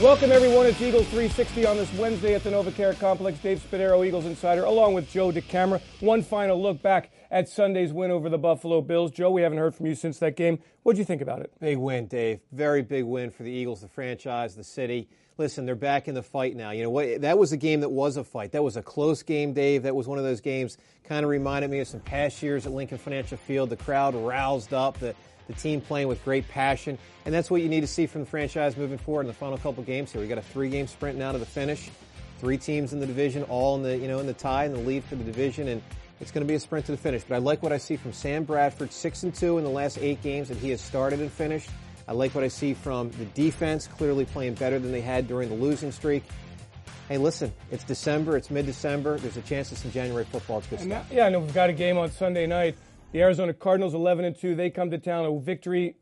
Welcome, everyone. It's Eagles 360 on this Wednesday at the NovaCare Complex. Dave Spadaro, Eagles Insider, along with Joe DeCamara. One final look back at Sunday's win over the Buffalo Bills. Joe, we haven't heard from you since that game. What did you think about it? Big win, Dave. Very big win for the Eagles, the franchise, the city. Listen, they're back in the fight now. You know what? That was a game that was a fight. That was a close game, Dave. That was one of those games kind of reminded me of some past years at Lincoln Financial Field. The crowd roused up, the team playing with great passion. And that's what you need to see from the franchise moving forward in the final couple games here. We got a 3-game sprint now to the finish. 3 teams in the division, all in the tie and the lead for the division, and it's going to be a sprint to the finish. But I like what I see from Sam Bradford, 6-2 in the last 8 games that he has started and finished. I like what I see from the defense, clearly playing better than they had during the losing streak. Hey, listen, it's December, it's mid-December. There's a chance of some January football. It's good stuff. Yeah, I know we've got a game on Sunday night. The Arizona Cardinals, 11-2. They come to town. A victory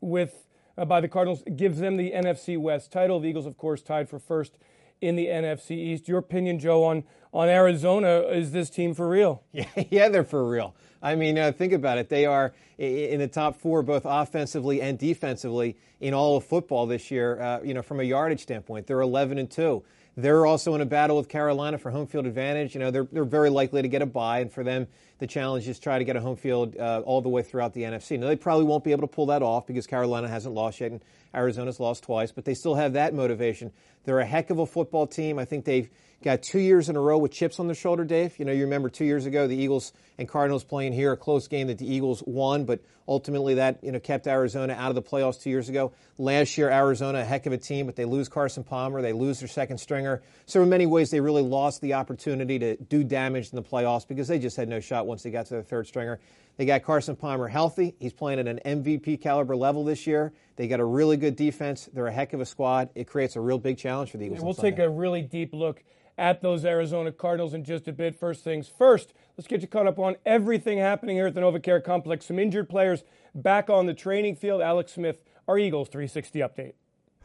by the Cardinals gives them the NFC West title. The Eagles, of course, tied for first in the NFC East. Your opinion, Joe, on Arizona? Is this team for real? Yeah, they're for real. I mean, think about it. They are in the top 4, both offensively and defensively, in all of football this year. From a yardage standpoint, they're 11-2. They're also in a battle with Carolina for home field advantage. They're very likely to get a bye, and for them, the challenge is try to get a home field all the way throughout the NFC. Now, they probably won't be able to pull that off because Carolina hasn't lost yet, and Arizona's lost twice, but they still have that motivation. They're a heck of a football team. I think they've got 2 years in a row with chips on their shoulder, Dave. You remember 2 years ago, the Eagles and Cardinals playing here, a close game that the Eagles won, but ultimately that, kept Arizona out of the playoffs 2 years ago. Last year, Arizona, a heck of a team, but they lose Carson Palmer. They lose their second stringer. So in many ways, they really lost the opportunity to do damage in the playoffs because they just had no shot once they got to their third stringer. They got Carson Palmer healthy. He's playing at an MVP caliber level this year. They got a really good defense. They're a heck of a squad. It creates a real big challenge for the Eagles. We'll take a really deep look at those Arizona Cardinals in just a bit. First things first, let's get you caught up on everything happening here at the NovaCare Complex. Some injured players back on the training field. Alex Smith, our Eagles 360 update.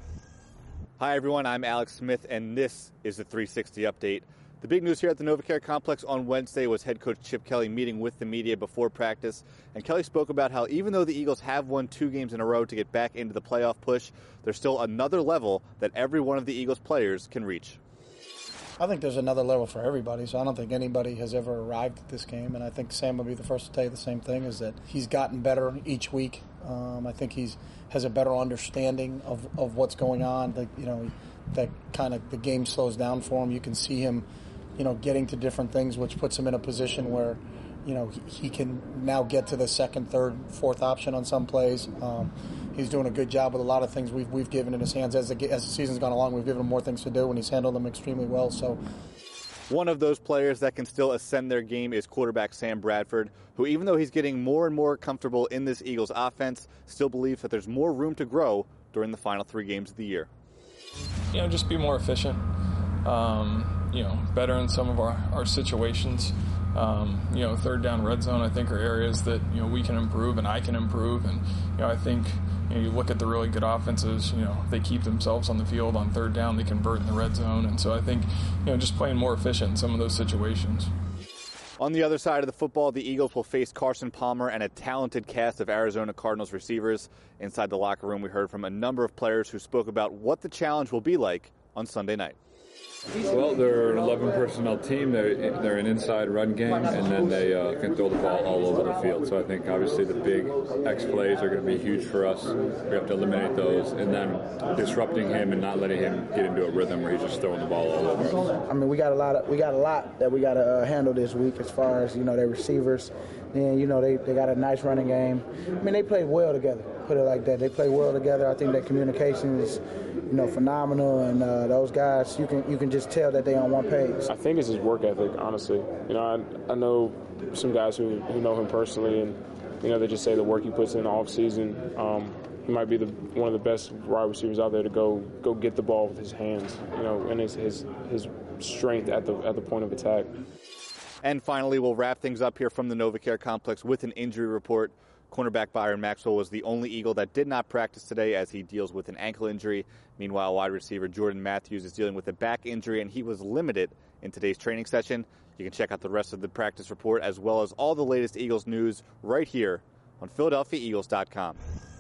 Hi, everyone. I'm Alex Smith, and this is the 360 update. The big news here at the NovaCare Complex on Wednesday was head coach Chip Kelly meeting with the media before practice. And Kelly spoke about how even though the Eagles have won 2 games in a row to get back into the playoff push, there's still another level that every one of the Eagles players can reach. I think there's another level for everybody, so I don't think anybody has ever arrived at this game. And I think Sam will be the first to tell you the same thing, is that he's gotten better each week. I think has a better understanding of what's going on. That kind of the game slows down for him. You can see him, getting to different things, which puts him in a position where, he can now get to the second, third, fourth option on some plays. He's doing a good job with a lot of things we've given in his hands. As the season's gone along, we've given him more things to do, and he's handled them extremely well. So, one of those players that can still ascend their game is quarterback Sam Bradford, who, even though he's getting more and more comfortable in this Eagles offense, still believes that there's more room to grow during the final 3 games of the year. Just be more efficient. Better in some of our situations. Third down, red zone, I think, are areas that, we can improve and I can improve. And, I think, you look at the really good offenses, they keep themselves on the field on third down, they convert in the red zone. And so I think, just playing more efficient in some of those situations. On the other side of the football, the Eagles will face Carson Palmer and a talented cast of Arizona Cardinals receivers. Inside the locker room, we heard from a number of players who spoke about what the challenge will be like on Sunday night. Well, they're an 11-personnel team. They're an inside run game, and then they can throw the ball all over the field. So I think, obviously, the big X plays are going to be huge for us. We have to eliminate those, and then disrupting him and not letting him get into a rhythm where he's just throwing the ball all over us. I mean, we got a lot that we got to handle this week as far as, their receivers. And, they got a nice running game. I mean, they play well together, put it like that. They play well together. I think that communication is, phenomenal. And those guys, you can just tell that they're on one page. I think it's his work ethic, honestly. I know some guys who know him personally, and, they just say the work he puts in the offseason. He might be one of the best wide receivers out there to go get the ball with his hands, and his strength at the point of attack. And finally, we'll wrap things up here from the NovaCare Complex with an injury report. Cornerback Byron Maxwell was the only Eagle that did not practice today as he deals with an ankle injury. Meanwhile, wide receiver Jordan Matthews is dealing with a back injury, and he was limited in today's training session. You can check out the rest of the practice report as well as all the latest Eagles news right here on PhiladelphiaEagles.com.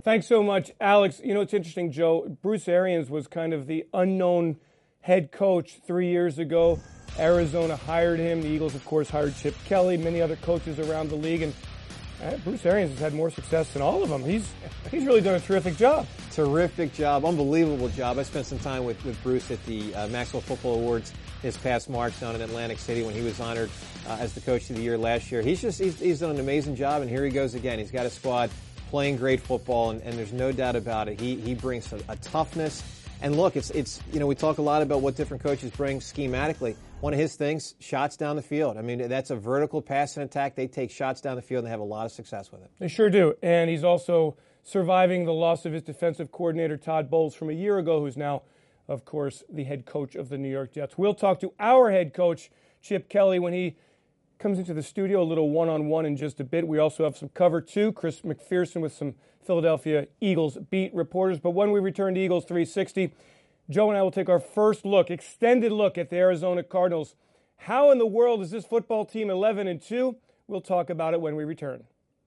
Thanks so much, Alex. You know, it's interesting, Joe. Bruce Arians was kind of the unknown head coach 3 years ago. Arizona hired him. The Eagles, of course, hired Chip Kelly, many other coaches around the league, and Bruce Arians has had more success than all of them. He's really done a terrific job. Terrific job, unbelievable job. I spent some time with Bruce at the Maxwell Football Awards this past March down in Atlantic City when he was honored as the Coach of the Year last year. He's done an amazing job, and here he goes again. He's got a squad playing great football, and there's no doubt about it. He brings a toughness. And look, it's we talk a lot about what different coaches bring schematically. One of his things, shots down the field. I mean, that's a vertical passing attack. They take shots down the field and they have a lot of success with it. They sure do. And he's also surviving the loss of his defensive coordinator, Todd Bowles, from a year ago, who's now, of course, the head coach of the New York Jets. We'll talk to our head coach, Chip Kelly, when he comes into the studio, a little one-on-one in just a bit. We also have some cover, too. Chris McPherson with some Philadelphia Eagles beat reporters. But when we return to Eagles 360, Joe and I will take our first look, extended look at the Arizona Cardinals. How in the world is this football team 11-2? We'll talk about it when we return.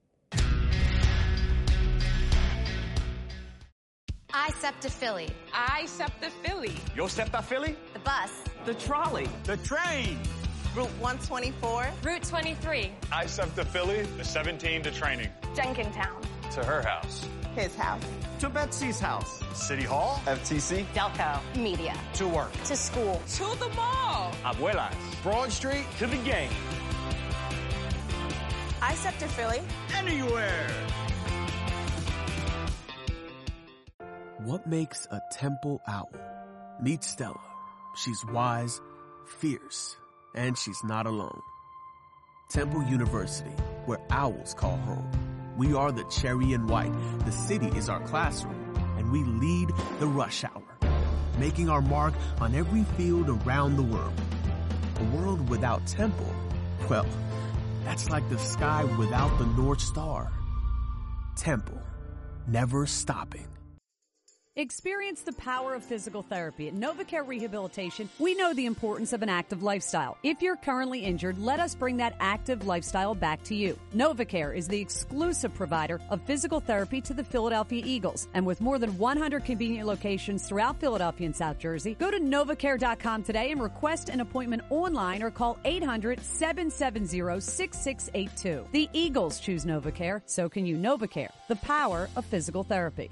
I SEPTA Philly. I SEPTA Philly. Yo SEPTA Philly? The bus. The trolley. The train. Route 124. Route 23. I SEPTA Philly. The 17 to training. Jenkintown. To her house. His house. To Betsy's house. City Hall. FTC. Delco. Media. To work. To school. To the mall. Abuelas. Broad Street. To the game. I SEPTA Philly. Anywhere. What makes a temple owl? Meet Stella. She's wise, fierce, and she's not alone. Temple University, where owls call home. We are the cherry and white. The city is our classroom, and we lead the rush hour, making our mark on every field around the world. A world without Temple, well, that's like the sky without the North Star. Temple, never stopping. Experience the power of physical therapy. At NovaCare Rehabilitation, we know the importance of an active lifestyle. If you're currently injured, let us bring that active lifestyle back to you. NovaCare is the exclusive provider of physical therapy to the Philadelphia Eagles. And with more than 100 convenient locations throughout Philadelphia and South Jersey, go to NovaCare.com today and request an appointment online or call 800-770-6682. The Eagles choose NovaCare, so can you. NovaCare, the power of physical therapy.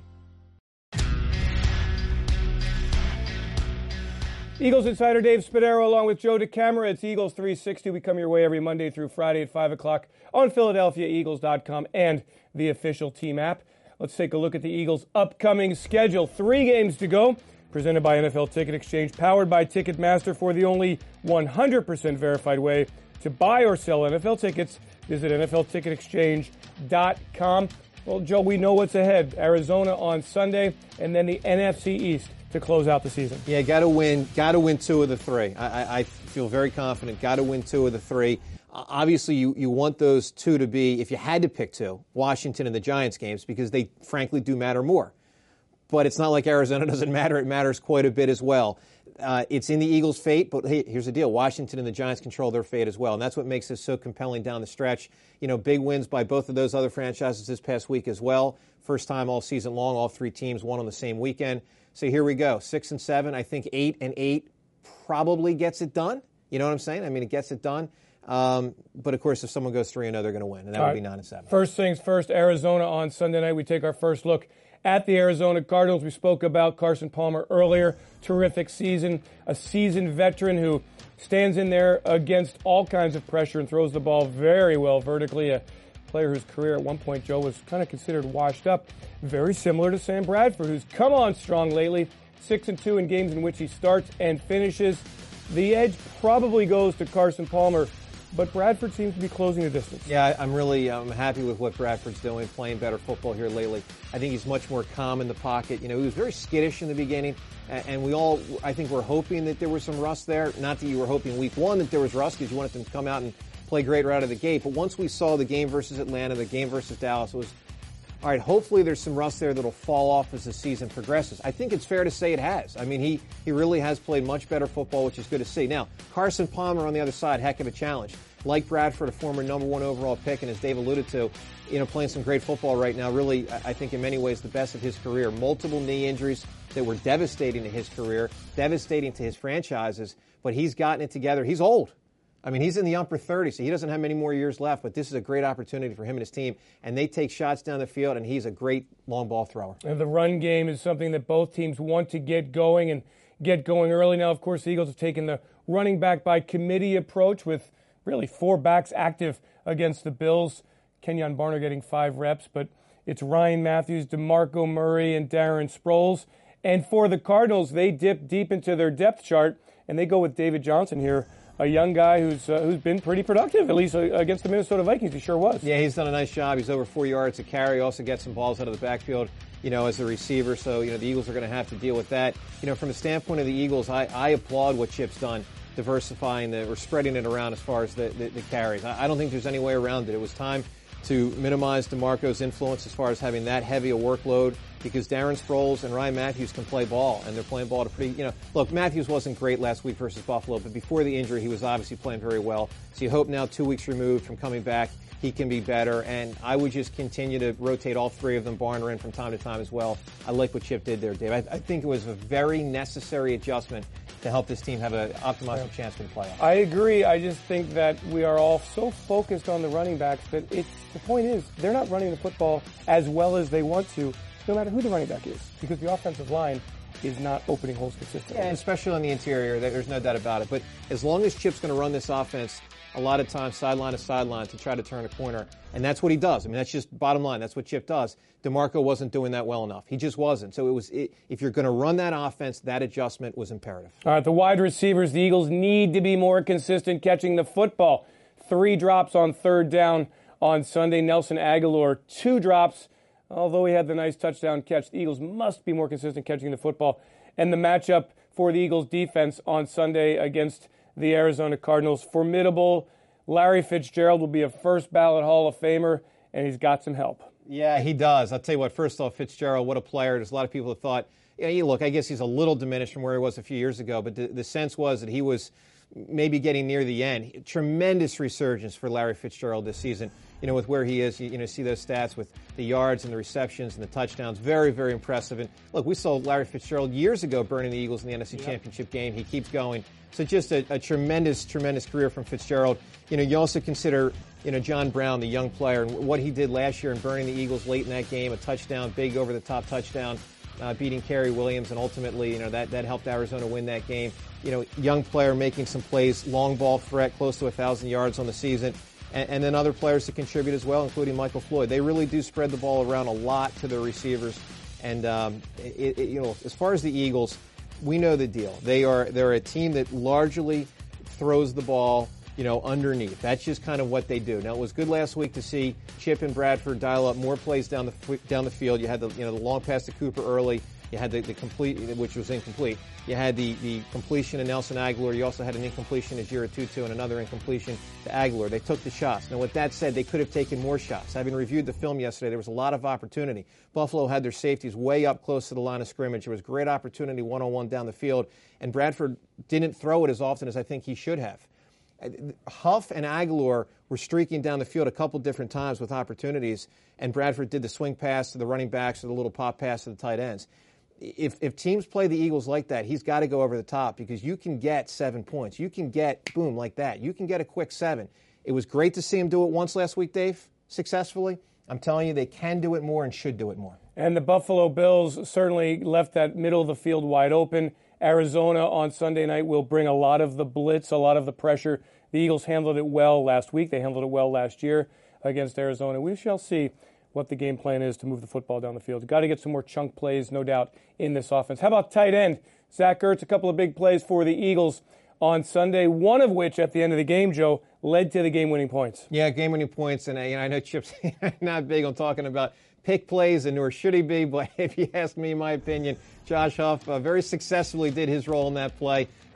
Eagles insider Dave Spadaro along with Joe DeCamara. It's Eagles 360. We come your way every Monday through Friday at 5 o'clock on PhiladelphiaEagles.com and the official team app. Let's take a look at the Eagles' upcoming schedule. 3 games to go. Presented by NFL Ticket Exchange, powered by Ticketmaster for the only 100% verified way to buy or sell NFL tickets. Visit NFLTicketExchange.com. Well, Joe, we know what's ahead. Arizona on Sunday and then the NFC East to close out the season. Yeah, got to win 2 of the 3. I feel very confident. Got to win 2 of the 3. Obviously, you want those 2 to be, if you had to pick 2, Washington and the Giants games, because they frankly do matter more. But it's not like Arizona doesn't matter. It matters quite a bit as well. It's in the Eagles' fate, but hey, here's the deal. Washington and the Giants control their fate as well, and that's what makes this so compelling down the stretch. You know, big wins by both of those other franchises this past week as well. First time all season long, all 3 teams won on the same weekend. So here we go, 6-7. I think 8-8 probably gets it done. You know what I'm saying? I mean, it gets it done. But of course, if someone goes 3-0, they're going to win, and that would be 9-7. First things first, Arizona on Sunday night. We take our first look at the Arizona Cardinals. We spoke about Carson Palmer earlier. Terrific season, a seasoned veteran who stands in there against all kinds of pressure and throws the ball very well vertically. A player whose career at one point, Joe, was kind of considered washed up. Very similar to Sam Bradford, who's come on strong lately. 6-2 in games in which he starts and finishes. The edge probably goes to Carson Palmer, but Bradford seems to be closing the distance. Yeah, I'm happy with what Bradford's doing, playing better football here lately. I think he's much more calm in the pocket. You know, he was very skittish in the beginning, and we all, I think, were hoping that there was some rust there. Not that you were hoping week 1 that there was rust because you wanted them to come out and play great right out of the gate. But once we saw the game versus Atlanta, the game versus Dallas, it was all right, hopefully there's some rust there that'll fall off as the season progresses. I think it's fair to say it has. I mean, he really has played much better football, which is good to see. Now, Carson Palmer on the other side, heck of a challenge. Like Bradford, a former number 1 overall pick, and as Dave alluded to, playing some great football right now, really, I think in many ways the best of his career. Multiple knee injuries that were devastating to his career, devastating to his franchises, but he's gotten it together. He's old. I mean, he's in the upper 30s, so he doesn't have many more years left, but this is a great opportunity for him and his team, and they take shots down the field, and he's a great long ball thrower. And the run game is something that both teams want to get going and get going early. Now, of course, the Eagles have taken the running back by committee approach with really 4 backs active against the Bills. Kenyon Barner getting 5 reps, but it's Ryan Matthews, DeMarco Murray, and Darren Sproles. And for the Cardinals, they dip deep into their depth chart, and they go with David Johnson here, a young guy who's been pretty productive, at least against the Minnesota Vikings. He sure was. Yeah, he's done a nice job. He's over 4 yards a carry. Also gets some balls out of the backfield, as a receiver. So, the Eagles are going to have to deal with that. From the standpoint of the Eagles, I applaud what Chip's done, diversifying or spreading it around as far as the carries. I don't think there's any way around it. It was time to minimize DeMarco's influence as far as having that heavy a workload, because Darren Sproles and Ryan Matthews can play ball, and they're playing ball at a pretty, look, Matthews wasn't great last week versus Buffalo, but before the injury, he was obviously playing very well. So you hope now, 2 weeks removed from coming back, he can be better, and I would just continue to rotate all 3 of them, Barner in from time to time as well. I like what Chip did there, Dave. I think it was a very necessary adjustment to help this team have an optimal chance for the playoffs. I agree. I just think that we are all so focused on the running backs that the point is they're not running the football as well as they want to, no matter who the running back is, because the offensive line is not opening holes consistently. Yeah, especially on the interior, there's no doubt about it. But as long as Chip's going to run this offense a lot of times sideline to sideline to try to turn a corner, and that's what he does. I mean, that's just bottom line. That's what Chip does. DeMarco wasn't doing that well enough. He just wasn't. So if you're going to run that offense, that adjustment was imperative. All right, the wide receivers, the Eagles need to be more consistent catching the football. 3 drops on 3rd down on Sunday. Nelson Aguilar, 2 drops. Although he had the nice touchdown catch, the Eagles must be more consistent catching the football. And the matchup for the Eagles defense on Sunday against the Arizona Cardinals, formidable. Larry Fitzgerald will be a first ballot Hall of Famer, and he's got some help. Yeah, he does. I'll tell you what, first off, Fitzgerald, what a player. There's a lot of people that thought, look, I guess he's a little diminished from where he was a few years ago, but the sense was that he was maybe getting near the end. Tremendous resurgence for Larry Fitzgerald this season. With where he is, you see those stats with the yards and the receptions and the touchdowns. Very, very impressive. And look, we saw Larry Fitzgerald years ago burning the Eagles in the NFC Championship game. He keeps going. So just a tremendous, tremendous career from Fitzgerald. You also consider, John Brown, the young player, and what he did last year in burning the Eagles late in that game, a touchdown, big over-the-top touchdown, beating Kerry Williams, and ultimately, that helped Arizona win that game. Young player making some plays, long ball threat, close to 1,000 yards on the season. And then other players to contribute as well, including Michael Floyd. They really do spread the ball around a lot to their receivers. And, as far as the Eagles, we know the deal. They're a team that largely throws the ball, underneath. That's just kind of what they do. Now, it was good last week to see Chip and Bradford dial up more plays down the field. You had the long pass to Cooper early. You had the complete, which was incomplete. You had the completion to Nelson Aguilar. You also had an incompletion to Jira Tutu and another incompletion to Aguilar. They took the shots. Now, with that said, they could have taken more shots. Having reviewed the film yesterday, there was a lot of opportunity. Buffalo had their safeties way up close to the line of scrimmage. There was great opportunity one-on-one down the field, and Bradford didn't throw it as often as I think he should have. Huff and Aguilar were streaking down the field a couple different times with opportunities, and Bradford did the swing pass to the running backs or the little pop pass to the tight ends. If teams play the Eagles like that, he's got to go over the top, because you can get 7 points. You can get, boom, like that. You can get a quick 7. It was great to see him do it once last week, Dave, successfully. I'm telling you, they can do it more and should do it more. And the Buffalo Bills certainly left that middle of the field wide open. Arizona on Sunday night will bring a lot of the blitz, a lot of the pressure. The Eagles handled it well last week. They handled it well last year against Arizona. We shall see what the game plan is to move the football down the field. Got to get some more chunk plays, no doubt, in this offense. How about tight end? Zach Ertz, a couple of big plays for the Eagles on Sunday, one of which at the end of the game, Joe, led to the game-winning points. Yeah, game-winning points, and I know Chip's not big on talking about pick plays, and nor should he be, but if you ask me my opinion, Josh Huff very successfully did his role in that play.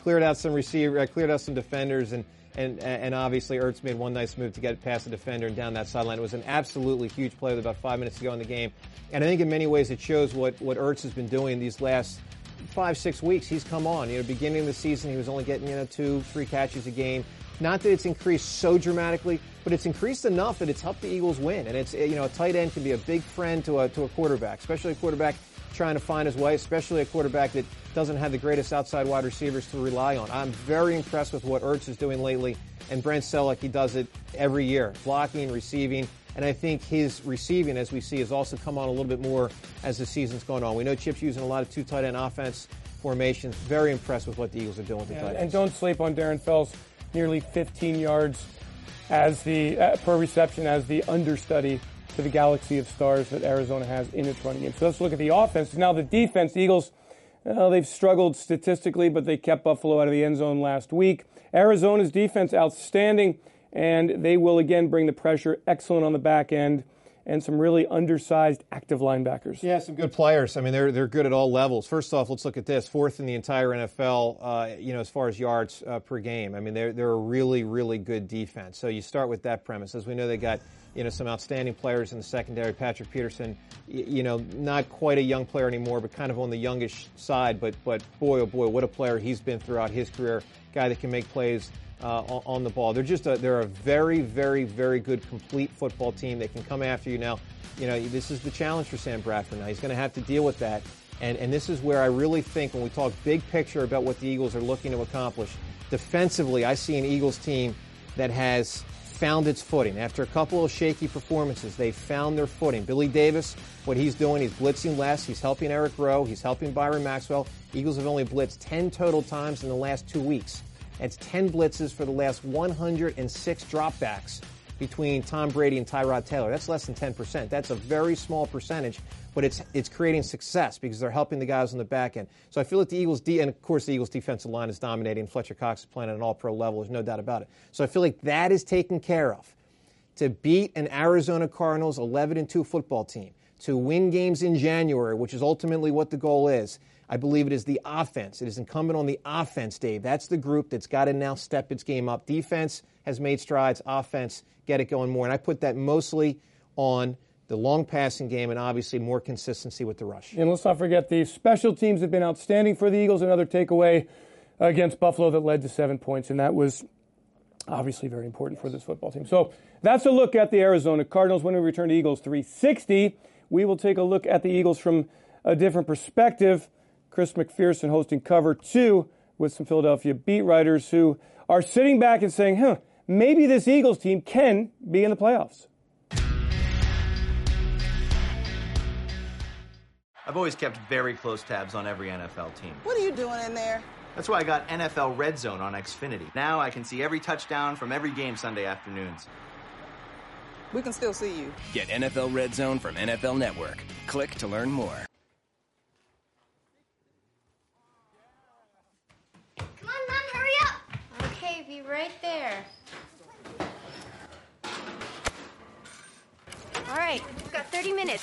cleared out some cleared out some defenders, and obviously Ertz made one nice move to get past the defender and down that sideline. It was an absolutely huge play with about 5 minutes to go in the game. And I think in many ways it shows what Ertz has been doing these last 5-6 weeks. He's come on. Beginning of the season, he was only getting 2-3 catches a game. Not that it's increased so dramatically, but it's increased enough that it's helped the Eagles win. And it's a tight end can be a big friend to a quarterback, especially a quarterback trying to find his way, especially a quarterback that doesn't have the greatest outside wide receivers to rely on. I'm very impressed with what Ertz is doing lately, and Brent Selleck, he does it every year, blocking, receiving, and I think his receiving, as we see, has also come on a little bit more as the season's gone on. We know Chip's using a lot of two tight end offense formations. Very impressed with what the Eagles are doing with the tight ends. And don't sleep on Darren Fells, nearly 15 yards as the per reception as the understudy to the galaxy of stars that Arizona has in its running game. So let's look at the offense. Now the defense, the Eagles, they've struggled statistically, but they kept Buffalo out of the end zone last week. Arizona's defense, outstanding, and they will again bring the pressure, excellent on the back end, and some really undersized active linebackers. Yeah, some good players. I mean, they're good at all levels. First off, let's look at this. Fourth in the entire NFL, as far as yards per game. I mean, they're a really, really good defense. So you start with that premise. As we know, they got some outstanding players in the secondary. Patrick Peterson, not quite a young player anymore, but kind of on the youngish side. But boy, oh boy, what a player he's been throughout his career. Guy that can make plays on the ball. They're a very, very, very good complete football team. They can come after you now. This is the challenge for Sam Bradford now. He's going to have to deal with that. And this is where I really think when we talk big picture about what the Eagles are looking to accomplish, defensively, I see an Eagles team that has found its footing. After a couple of shaky performances, they've found their footing. Billy Davis, what he's doing, he's blitzing less. He's helping Eric Rowe. He's helping Byron Maxwell. Eagles have only blitzed 10 total times in the last 2 weeks. That's 10 blitzes for the last 106 dropbacks between Tom Brady and Tyrod Taylor. That's less than 10%. That's a very small percentage, but it's creating success because they're helping the guys on the back end. So I feel like the Eagles, and of course the Eagles defensive line is dominating. Fletcher Cox is playing at an all-pro level. There's no doubt about it. So I feel like that is taken care of. To beat an Arizona Cardinals 11-2 football team, to win games in January, which is ultimately what the goal is, I believe it is the offense. It is incumbent on the offense, Dave. That's the group that's got to now step its game up. Defense has made strides. Offense, get it going more. And I put that mostly on the long passing game and obviously more consistency with the rush. And let's not forget the special teams have been outstanding for the Eagles. Another takeaway against Buffalo that led to 7 points, and that was obviously very important for this football team. So that's a look at the Arizona Cardinals. When we return to Eagles 360, we will take a look at the Eagles from a different perspective. Chris McPherson hosting Cover 2 with some Philadelphia beat writers who are sitting back and saying, maybe this Eagles team can be in the playoffs. I've always kept very close tabs on every NFL team. What are you doing in there? That's why I got NFL Red Zone on Xfinity. Now I can see every touchdown from every game Sunday afternoons. We can still see you. Get NFL Red Zone from NFL Network. Click to learn more. Come on, Mom, hurry up. Okay, be right there. All right, we've got 30 minutes.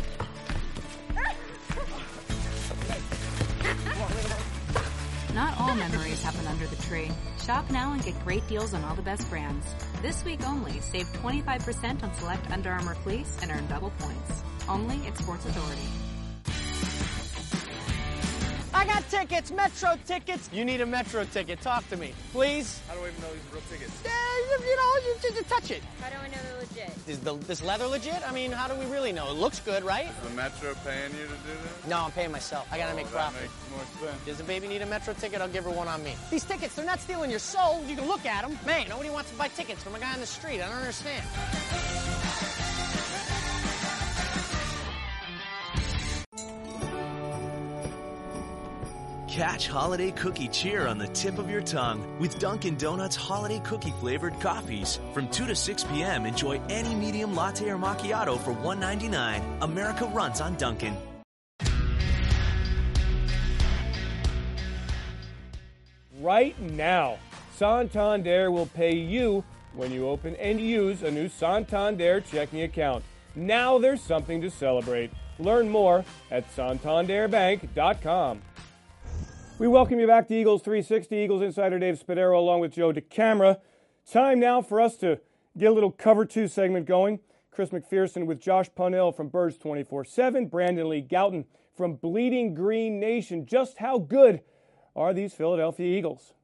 Not all memories happen under the tree. Shop now and get great deals on all the best brands. This week only, save 25% on select Under Armour fleece and earn double points. Only at Sports Authority. I got tickets, Metro tickets. You need a Metro ticket. Talk to me, please. How do I even know these are real tickets? You just touch it. How do I know they're legit? Is this leather legit? I mean, how do we really know? It looks good, right? Is the Metro paying you to do this? No, I'm paying myself. I gotta make profit. That makes more sense. Does the baby need a Metro ticket? I'll give her one on me. These tickets, they're not stealing your soul. You can look at them. Man, nobody wants to buy tickets from a guy on the street. I don't understand. Catch holiday cookie cheer on the tip of your tongue with Dunkin' Donuts holiday cookie flavored coffees. From 2 to 6 p.m., enjoy any medium latte or macchiato for $1.99. America runs on Dunkin'. Right now, Santander will pay you when you open and use a new Santander checking account. Now there's something to celebrate. Learn more at santanderbank.com. We welcome you back to Eagles 360. Eagles insider Dave Spadaro along with Joe DeCamara. Time now for us to get a little Cover 2 segment going. Chris McPherson with Josh Punell from Birds 24/7, Brandon Lee Gowton from Bleeding Green Nation. Just how good are these Philadelphia Eagles?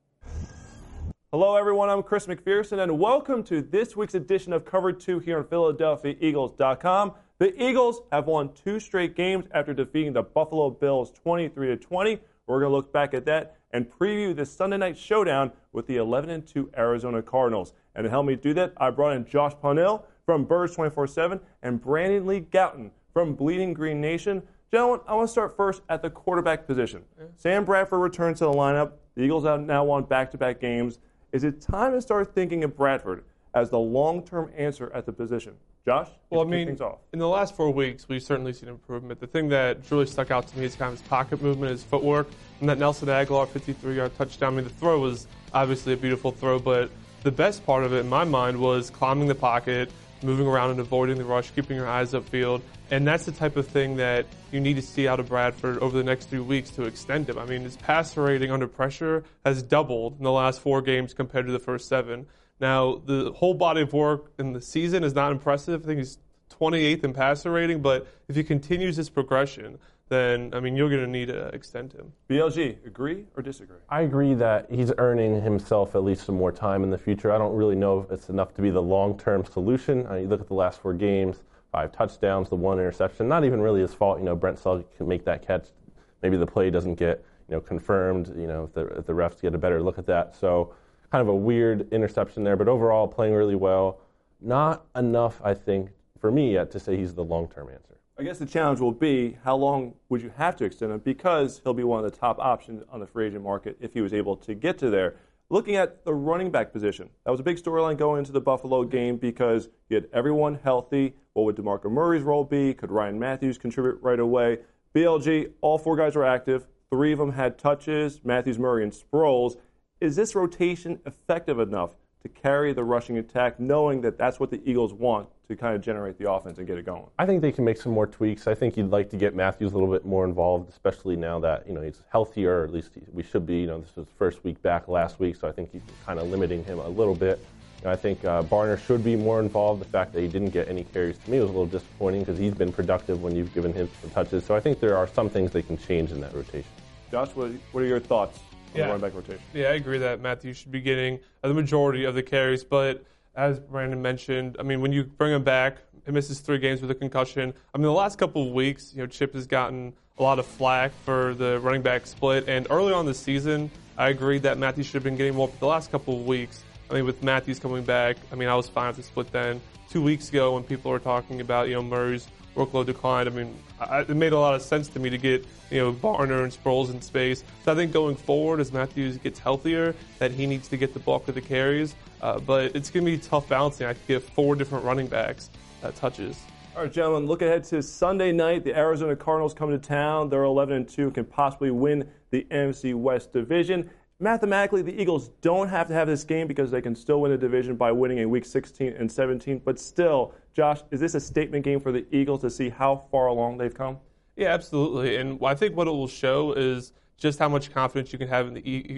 Hello, everyone. I'm Chris McPherson, and welcome to this week's edition of Cover 2 here on PhiladelphiaEagles.com. The Eagles have won 2 straight games after defeating the Buffalo Bills 23-20. We're going to look back at that and preview this Sunday night showdown with the 11-2 Arizona Cardinals. And to help me do that, I brought in Josh Punell from Birds 24/7 and Brandon Lee Gowton from Bleeding Green Nation. Gentlemen, I want to start first at the quarterback position. Sam Bradford returns to the lineup. The Eagles have now won back-to-back games. Is it time to start thinking of Bradford as the long-term answer at the position? Josh, well, things off. In the last 4 weeks, we've certainly seen improvement. The thing that really stuck out to me is kind of his pocket movement, his footwork, and that Nelson Aguilar 53-yard touchdown. I mean, the throw was obviously a beautiful throw, but the best part of it, in my mind, was climbing the pocket, moving around and avoiding the rush, keeping your eyes upfield. And that's the type of thing that you need to see out of Bradford over the next 3 weeks to extend him. I mean, his passer rating under pressure has doubled in the last 4 games compared to the first 7. Now, the whole body of work in the season is not impressive. I think he's 28th in passer rating, but if he continues this progression, then, I mean, you're going to need to extend him. BLG, agree or disagree? I agree that he's earning himself at least some more time in the future. I don't really know if it's enough to be the long-term solution. You look at the last 4 games, 5 touchdowns, the 1 interception. Not even really his fault. Brent Sully can make that catch. Maybe the play doesn't get, confirmed, if the refs get a better look at that. So kind of a weird interception there, but overall playing really well. Not enough, I think, for me yet to say he's the long-term answer. I guess the challenge will be how long would you have to extend him, because he'll be one of the top options on the free agent market if he was able to get to there. Looking at the running back position, that was a big storyline going into the Buffalo game because you had everyone healthy. What would DeMarco Murray's role be? Could Ryan Matthews contribute right away? BLG, all 4 guys were active. 3 of them had touches, Matthews, Murray, and Sproles. Is this rotation effective enough to carry the rushing attack, knowing that that's what the Eagles want to kind of generate the offense and get it going? I think they can make some more tweaks. I think you'd like to get Matthews a little bit more involved, especially now that he's healthier, or at least we should be. This was the first week back last week, so I think he's kind of limiting him a little bit. I think Barner should be more involved. The fact that he didn't get any carries to me was a little disappointing because he's been productive when you've given him some touches. So I think there are some things they can change in that rotation. Josh, what are your thoughts? Yeah. Running back rotation. Yeah, I agree that Matthews should be getting the majority of the carries. But as Brandon mentioned, I mean, when you bring him back, he misses 3 games with a concussion. I mean, the last couple of weeks, Chip has gotten a lot of flack for the running back split. And early on this season, I agree that Matthews should have been getting more. But the last couple of weeks, I mean, with Matthews coming back, I mean, I was fine with the split then. 2 weeks ago, when people were talking about, Murray's workload declined, I mean, it made a lot of sense to me to get, Barner and Sproles in space. So I think going forward, as Matthews gets healthier, that he needs to get the bulk of the carries. But it's going to be tough balancing. I could give 4 different running backs touches. All right, gentlemen, look ahead to Sunday night. The Arizona Cardinals come to town. They're 11-2, can possibly win the NFC West division. Mathematically, the Eagles don't have to have this game because they can still win the division by winning in Week 16 and 17. But still, Josh, is this a statement game for the Eagles to see how far along they've come? Yeah, absolutely. And I think what it will show is just how much confidence you can have in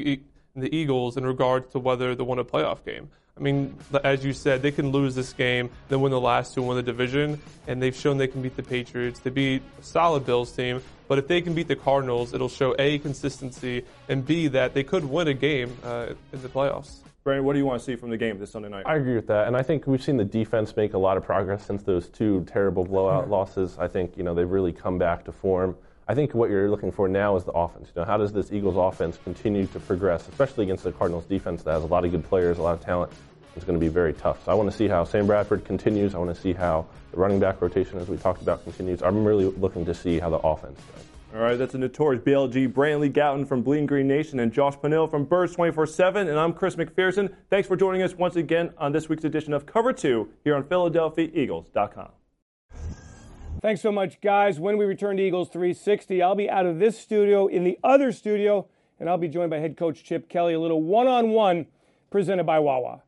the Eagles in regards to whether they win a playoff game. I mean, as you said, they can lose this game, then win the last 2 and win the division, and they've shown they can beat the Patriots. They beat a solid Bills team, but if they can beat the Cardinals, it'll show A, consistency, and B, that they could win a game in the playoffs. Brandon, what do you want to see from the game this Sunday night? I agree with that, and I think we've seen the defense make a lot of progress since those 2 terrible blowout losses. I think, they've really come back to form. I think what you're looking for now is the offense. How does this Eagles offense continue to progress, especially against the Cardinals defense that has a lot of good players, a lot of talent? It's going to be very tough. So I want to see how Sam Bradford continues. I want to see how the running back rotation, as we talked about, continues. I'm really looking to see how the offense does. All right, that's a notorious BLG, Brandon Lee Gowton from Bleeding Green Nation and Josh Punell from Birds 24/7, and I'm Chris McPherson. Thanks for joining us once again on this week's edition of Cover 2 here on PhiladelphiaEagles.com. Thanks so much, guys. When we return to Eagles 360, I'll be out of this studio in the other studio, and I'll be joined by head coach Chip Kelly, a little one-on-one presented by Wawa.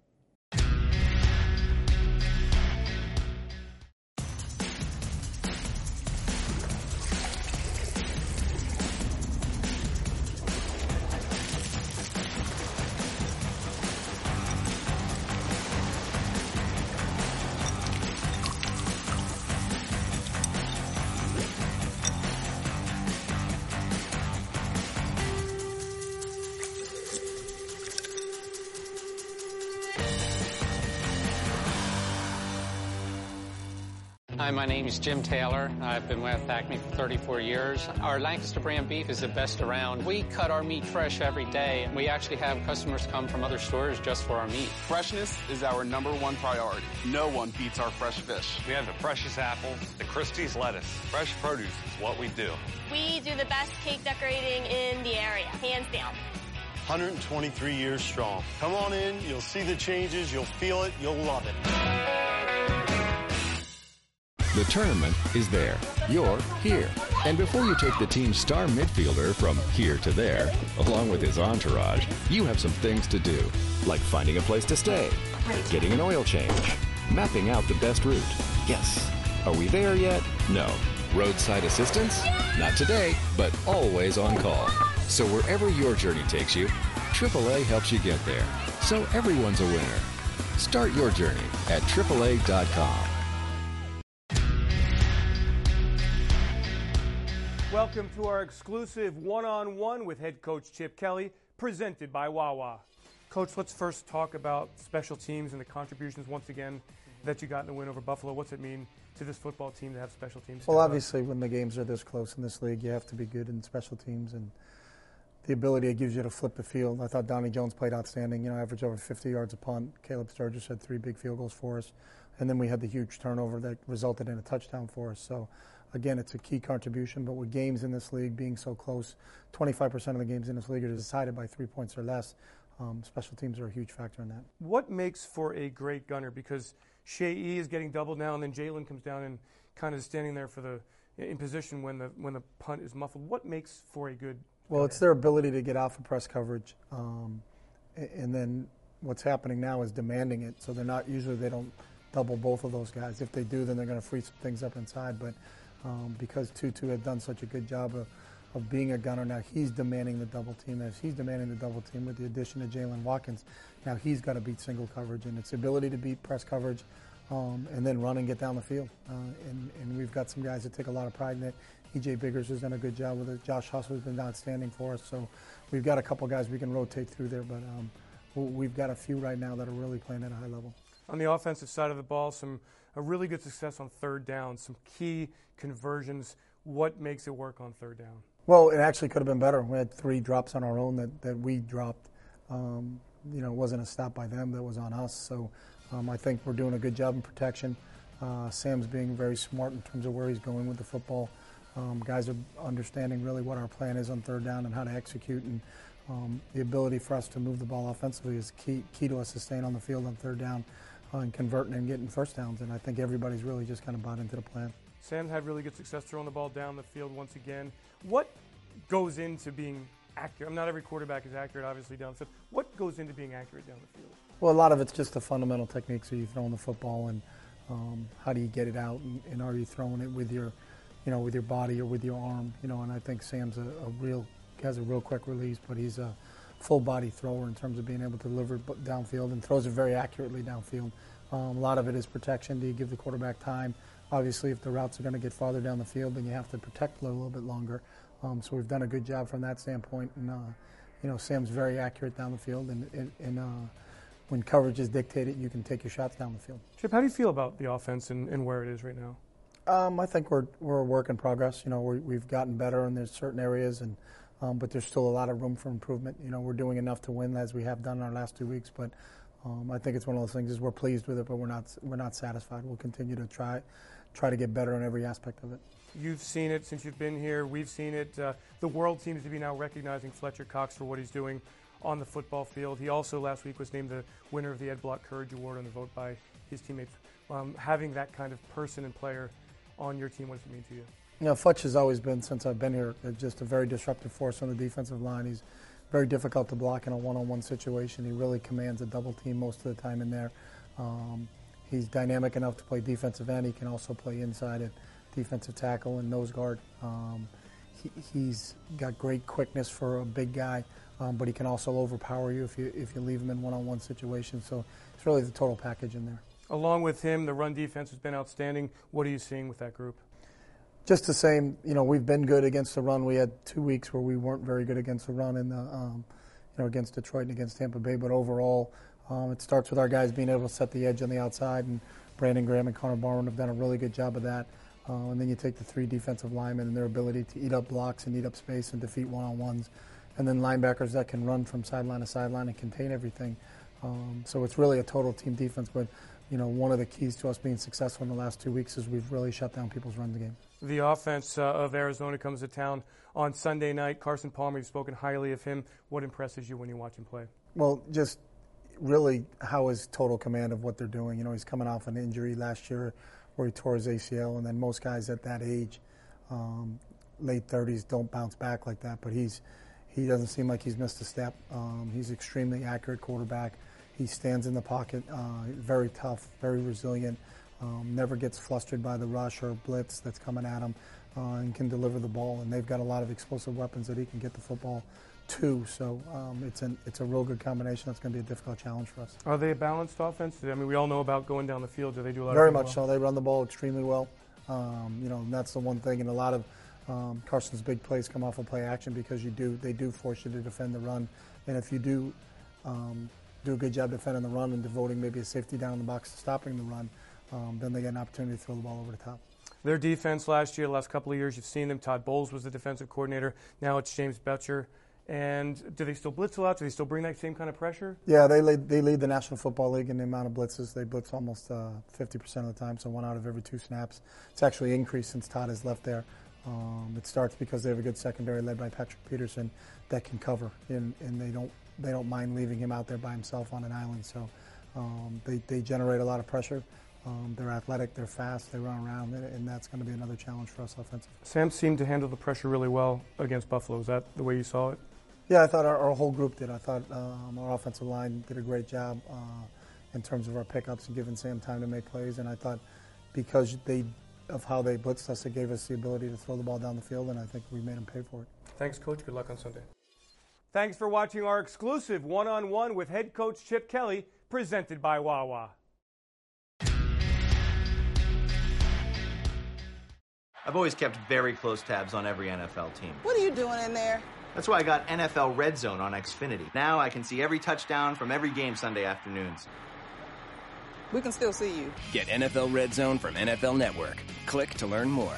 Hi, my name is Jim Taylor. I've been with Acme for 34 years. Our Lancaster brand beef is the best around. We cut our meat fresh every day. We actually have customers come from other stores just for our meat. Freshness is our #1 priority. No one beats our fresh fish. We have the freshest apples, the Christie's lettuce. Fresh produce is what we do. We do the best cake decorating in the area, hands down. 123 years strong. Come on in, you'll see the changes, you'll feel it, you'll love it. The tournament is there. You're here. And before you take the team's star midfielder from here to there, along with his entourage, you have some things to do, like finding a place to stay, getting an oil change, mapping out the best route. Yes. Are we there yet? No. Roadside assistance? Not today, but always on call. So wherever your journey takes you, AAA helps you get there. So everyone's a winner. Start your journey at AAA.com. Welcome to our exclusive one-on-one with head coach Chip Kelly, presented by Wawa. Coach, let's first talk about special teams and the contributions once again that you got in the win over Buffalo. What's it mean to this football team to have special teams? Well, obviously, when the games are this close in this league, you have to be good in special teams, and the ability it gives you to flip the field. I thought Donnie Jones played outstanding, averaged over 50 yards a punt. Caleb Sturgis had 3 big field goals for us, and then we had the huge turnover that resulted in a touchdown for us. So, again, it's a key contribution, but with games in this league being so close, 25% of the games in this league are decided by 3 points or less. Special teams are a huge factor in that. What makes for a great gunner? Because Shea E is getting doubled now, and then Jalen comes down and kind of standing there in position when the punt is muffled. What makes for a good Well, it's their ability to get off of press coverage, and then what's happening now is demanding it. So they don't double both of those guys. If they do, then they're going to free some things up inside. But because Tutu had done such a good job of being a gunner, now he's demanding the double team. As he's demanding the double team with the addition of Jalen Watkins, now he's got to beat single coverage, and it's the ability to beat press coverage and then run and get down the field. And we've got some guys that take a lot of pride in it. E.J. Biggers has done a good job with it. Josh Hustle has been outstanding for us. So we've got a couple guys we can rotate through there, but we've got a few right now that are really playing at a high level. On the offensive side of the ball, a really good success on third down, some key conversions. What makes it work on third down? Well, it actually could have been better. We had 3 drops on our own that we dropped. It wasn't a stop by them, that was on us. So I think we're doing a good job in protection. Sam's being very smart in terms of where he's going with the football. Guys are understanding really what our plan is on third down and how to execute. And the ability for us to move the ball offensively is key to us to staying on the field on third down and converting and getting first downs. And I think everybody's really just kind of bought into the plan. Sam had really good success throwing the ball down the field once again. What goes into being accurate? Not every quarterback is accurate, obviously, down the field. What goes into being accurate down the field? Well, a lot of it's just the fundamental techniques of you throwing the football and how do you get it out and are you throwing it with your body or with your arm, and I think Sam's has a real quick release, but he's a full body thrower in terms of being able to deliver downfield and throws it very accurately downfield. A lot of it is protection. Do you give the quarterback time? Obviously, if the routes are going to get farther down the field, then you have to protect a little bit longer. So we've done a good job from that standpoint. And, Sam's very accurate down the field. And when coverage is dictated, you can take your shots down the field. Chip, how do you feel about the offense and where it is right now? I think we're a work in progress. We've gotten better in there's certain areas, but there's still a lot of room for improvement. We're doing enough to win as we have done in our last 2 weeks, but I think it's one of those things is we're pleased with it, but we're not satisfied. We'll continue to try to get better in every aspect of it. You've seen it since you've been here. We've seen it. The world seems to be now recognizing Fletcher Cox for what he's doing on the football field. He also last week was named the winner of the Ed Block Courage Award on the vote by his teammates. Having that kind of person and player on your team, what does it mean to you? Fletch has always been, since I've been here, just a very disruptive force on the defensive line. He's very difficult to block in a one-on-one situation. He really commands a double team most of the time in there. He's dynamic enough to play defensive end. He can also play inside at defensive tackle and nose guard. He's got great quickness for a big guy, but he can also overpower you if you leave him in one-on-one situations. So it's really the total package in there. Along with him, the run defense has been outstanding. What are you seeing with that group? Just the same. We've been good against the run. We had 2 weeks where we weren't very good against the run in the, against Detroit and against Tampa Bay. But overall, it starts with our guys being able to set the edge on the outside and Brandon Graham and Connor Barwin have done a really good job of that. And then you take the 3 defensive linemen and their ability to eat up blocks and eat up space and defeat one-on-ones. And then linebackers that can run from sideline to sideline and contain everything. So it's really a total team defense. But, one of the keys to us being successful in the last 2 weeks is we've really shut down people's run game. The offense of Arizona comes to town on Sunday night. Carson Palmer, you've spoken highly of him. What impresses you when you watch him play? Well, just really how his total command of what they're doing. He's coming off an injury last year where he tore his ACL, and then most guys at that age, late 30s, don't bounce back like that. But he doesn't seem like he's missed a step. He's an extremely accurate quarterback. He stands in the pocket, very tough, very resilient, never gets flustered by the rush or blitz that's coming at him, and can deliver the ball. And they've got a lot of explosive weapons that he can get the football to. So it's a real good combination. That's going to be a difficult challenge for us. Are they a balanced offense? I mean, we all know about going down the field. Do they do a lot Very of much so. They run the ball extremely well. And that's the one thing. And a lot of Carson's big plays come off of play action because they do force you to defend the run. And if you do a good job defending the run and devoting maybe a safety down in the box to stopping the run, then they get an opportunity to throw the ball over the top. Their defense last year, the last couple of years, you've seen them. Todd Bowles was the defensive coordinator. Now it's James Bettcher. And do they still blitz a lot? Do they still bring that same kind of pressure? Yeah, they lead the National Football League in the amount of blitzes. They blitz almost 50% of the time, so 1 out of every 2 snaps. It's actually increased since Todd has left there. It starts because they have a good secondary led by Patrick Peterson that can cover, and they don't mind leaving him out there by himself on an island. So they generate a lot of pressure. They're athletic, they're fast, they run around, and that's going to be another challenge for us offensively. Sam seemed to handle the pressure really well against Buffalo. Is that the way you saw it? Yeah, I thought our whole group did. I thought our offensive line did a great job in terms of our pickups and giving Sam time to make plays. And I thought because of how they blitzed us, it gave us the ability to throw the ball down the field, and I think we made them pay for it. Thanks, Coach. Good luck on Sunday. Thanks for watching our exclusive one-on-one with head coach Chip Kelly, presented by Wawa. I've always kept very close tabs on every NFL team. What are you doing in there? That's why I got NFL Red Zone on Xfinity. Now I can see every touchdown from every game Sunday afternoons. We can still see you. Get NFL Red Zone from NFL Network. Click to learn more.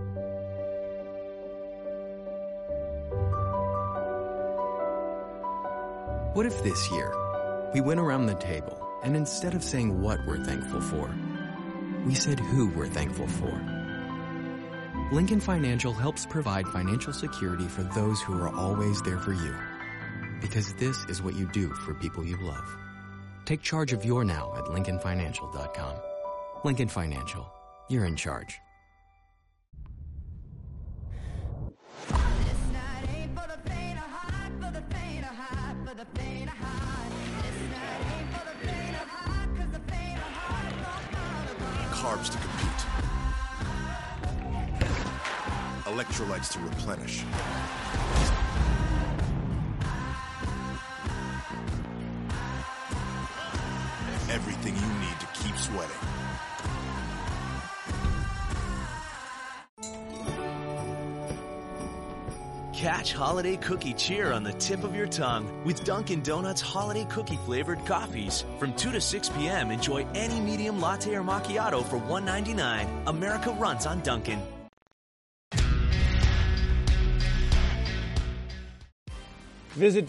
What if this year we went around the table and instead of saying what we're thankful for, we said who we're thankful for? Lincoln Financial helps provide financial security for those who are always there for you. Because this is what you do for people you love. Take charge of your now at LincolnFinancial.com. Lincoln Financial. You're in charge. Carbs to compete. Electrolytes to replenish. Everything you need to keep sweating. Catch holiday cookie cheer on the tip of your tongue with Dunkin' Donuts holiday cookie flavored coffees. From 2 to 6 p.m., enjoy any medium latte or macchiato for $1.99. America runs on Dunkin'. Visit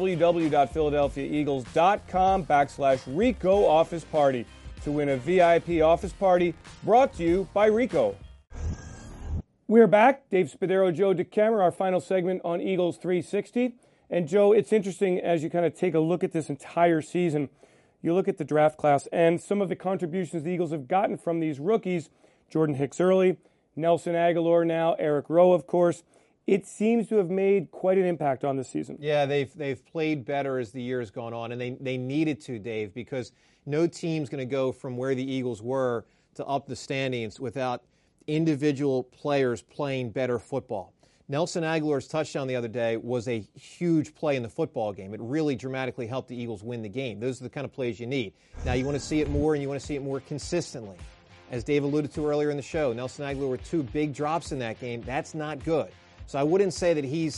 www.philadelphiaeagles.com/Rico Office Party to win a VIP office party brought to you by Rico. We're back. Dave Spadaro, Joe DeCamera, our final segment on Eagles 360. And Joe, it's interesting as you kind of take a look at this entire season. You look at the draft class and some of the contributions the Eagles have gotten from these rookies. Jordan Hicks early, Nelson Aguilar now, Eric Rowe, of course. It seems to have made quite an impact on this season. Yeah, they've played better as the year has gone on, and they needed to, Dave, because no team's going to go from where the Eagles were to up the standings without individual players playing better football. Nelson Aguilar's touchdown the other day was a huge play in the football game. It really dramatically helped the Eagles win the game. Those are the kind of plays you need. Now, you want to see it more, and you want to see it more consistently. As Dave alluded to earlier in the show, Nelson Aguilar with 2 big drops in that game. That's not good. So I wouldn't say that he's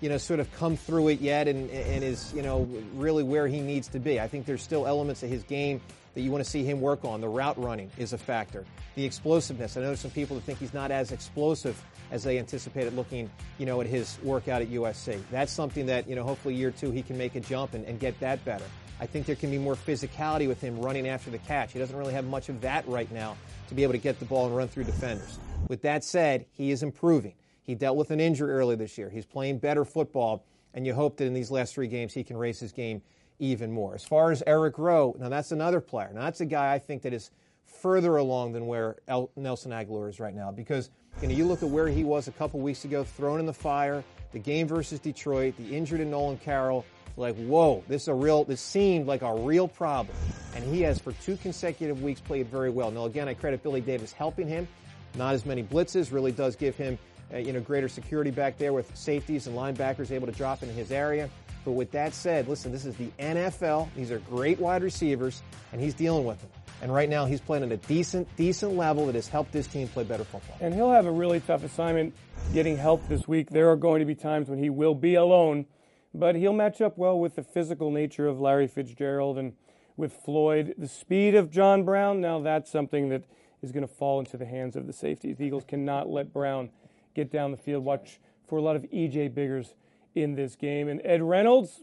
sort of come through it yet and is, really where he needs to be. I think there's still elements of his game that you want to see him work on. The route running is a factor. The explosiveness. I know some people that think he's not as explosive as they anticipated looking, at his workout at USC. That's something that, hopefully year 2 he can make a jump and get that better. I think there can be more physicality with him running after the catch. He doesn't really have much of that right now to be able to get the ball and run through defenders. With that said, he is improving. He dealt with an injury earlier this year. He's playing better football, and you hope that in these last 3 games he can raise his game even more. As far as Eric Rowe, now that's another player. Now that's a guy I think that is further along than where Nelson Aguilar is right now, because you look at where he was a couple weeks ago, thrown in the fire, the game versus Detroit, the injury to Nolan Carroll, like, whoa, this seemed like a real problem. And he has, for 2 consecutive weeks, played very well. Now, again, I credit Billy Davis helping him. Not as many blitzes, really does give him greater security back there with safeties and linebackers able to drop into his area. But with that said, listen, this is the NFL. These are great wide receivers, and he's dealing with them. And right now he's playing at a decent level that has helped this team play better football. And he'll have a really tough assignment getting help this week. There are going to be times when he will be alone, but he'll match up well with the physical nature of Larry Fitzgerald and with Floyd. The speed of John Brown, now that's something that is going to fall into the hands of the safeties. The Eagles cannot let Brown get down the field. Watch for a lot of E.J. Biggers in this game. And Ed Reynolds,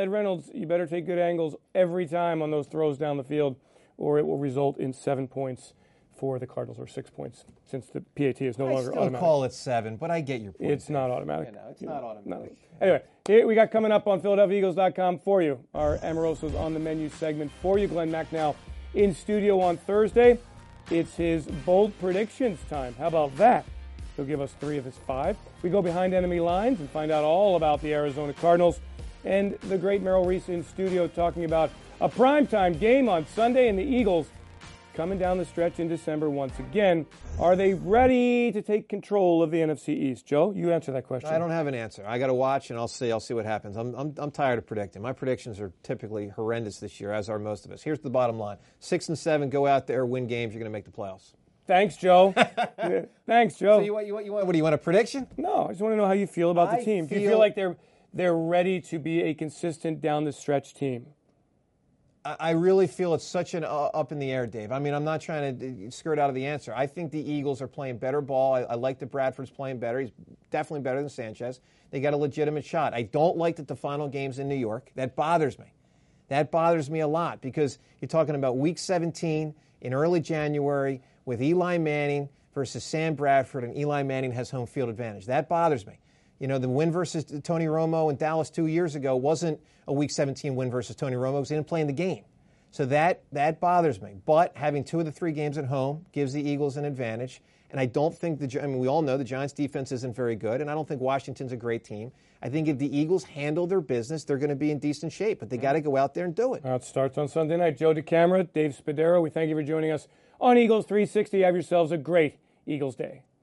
you better take good angles every time on those throws down the field, or it will result in 7 points for the Cardinals, or 6 points, since the PAT is no longer automatic. I call it 7, but I get your point. It's not automatic. It's not automatic. Anyway, here we got coming up on PhiladelphiaEagles.com for you, our Amoroso's on the Menu segment for you. Glenn Macnow in studio on Thursday. It's his bold predictions time. How about that? He'll give us 3 of his 5. We go behind enemy lines and find out all about the Arizona Cardinals. And the great Merrill Reese in studio talking about a primetime game on Sunday, and the Eagles coming down the stretch in December once again. Are they ready to take control of the NFC East? Joe, you answer that question. I don't have an answer. I got to watch, and I'll see what happens. I'm tired of predicting. My predictions are typically horrendous this year, as are most of us. Here's the bottom line: 6 and 7, go out there, win games. You're going to make the playoffs. Thanks, Joe. Thanks, Joe. So what do you want, a prediction? No, I just want to know how you feel about the team. Do you feel like they're ready to be a consistent down the stretch team? I really feel it's such an up in the air, Dave. I mean, I'm not trying to skirt out of the answer. I think the Eagles are playing better ball. I like that Bradford's playing better. He's definitely better than Sanchez. They got a legitimate shot. I don't like that the final game's in New York. That bothers me. That bothers me a lot, because you're talking about Week 17 in early January with Eli Manning versus Sam Bradford, and Eli Manning has home field advantage. That bothers me. The win versus Tony Romo in Dallas 2 years ago wasn't a Week 17 win versus Tony Romo because he didn't play in the game. So that bothers me. But having 2 of the 3 games at home gives the Eagles an advantage. And I don't think we all know the Giants' defense isn't very good, and I don't think Washington's a great team. I think if the Eagles handle their business, they're going to be in decent shape. But they got to go out there and do it. It starts on Sunday night. Joe DeCamara, Dave Spadaro, we thank you for joining us on Eagles 360. Have yourselves a great Eagles day.